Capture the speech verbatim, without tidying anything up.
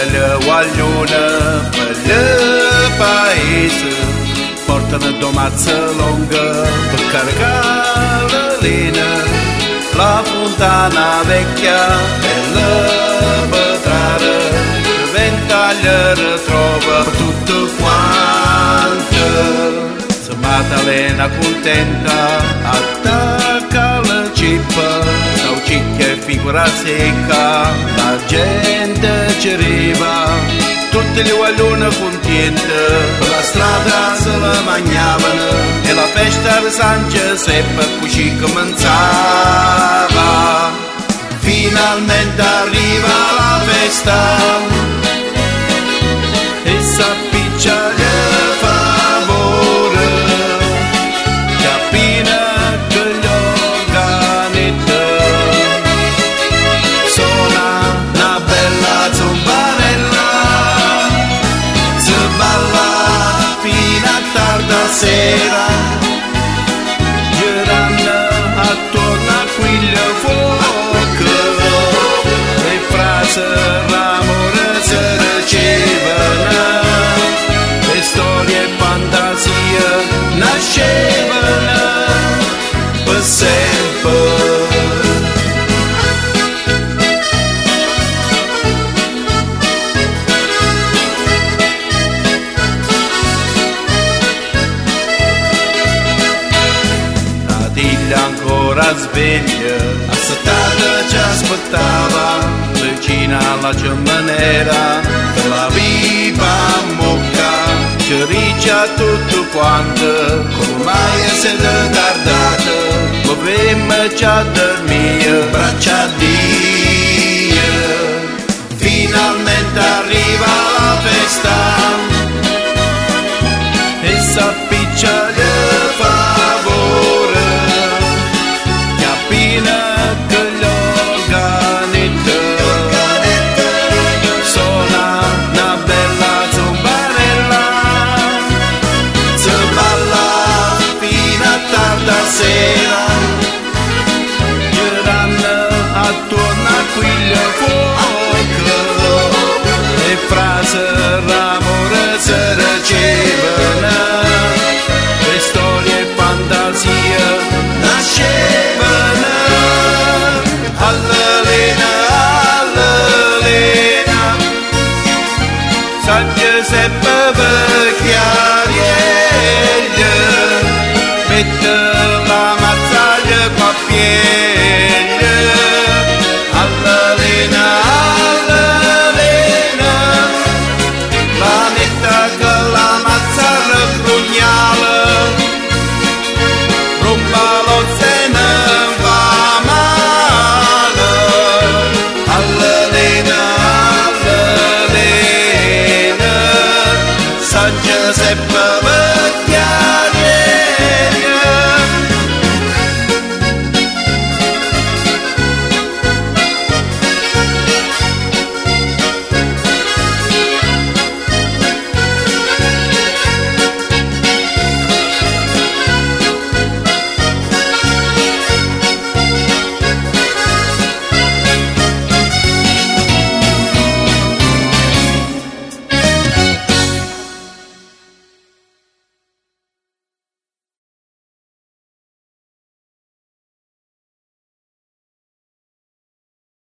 belle guaglione per il paese, portano domazza lunga per caricare la linea, la fontana vecchia e la vetrare, il ventaglio trova tutto quanto. Se Maddalena contenta attacca la cippa, che figura secca, la gente ci arriva, tutti gli uguaglioni contenti, la strada se la mangiavano e la festa di San Giuseppe così cominciava. Finalmente arriva la festa e s'appiccia il favore, cappina che gli organi sera, girando attorno a quel fuoco, le frasi d'amore si ricevono, le storie e fantasie nascevano per sempre. Ancora sveglia, assettata ci aspettava, vicina alla giornaliera, la viva mocca, ci riccia tutto quanto, ormai si è tardata, movemmo già a dormire, braccia a Dio. Finalmente arriva la festa, e sa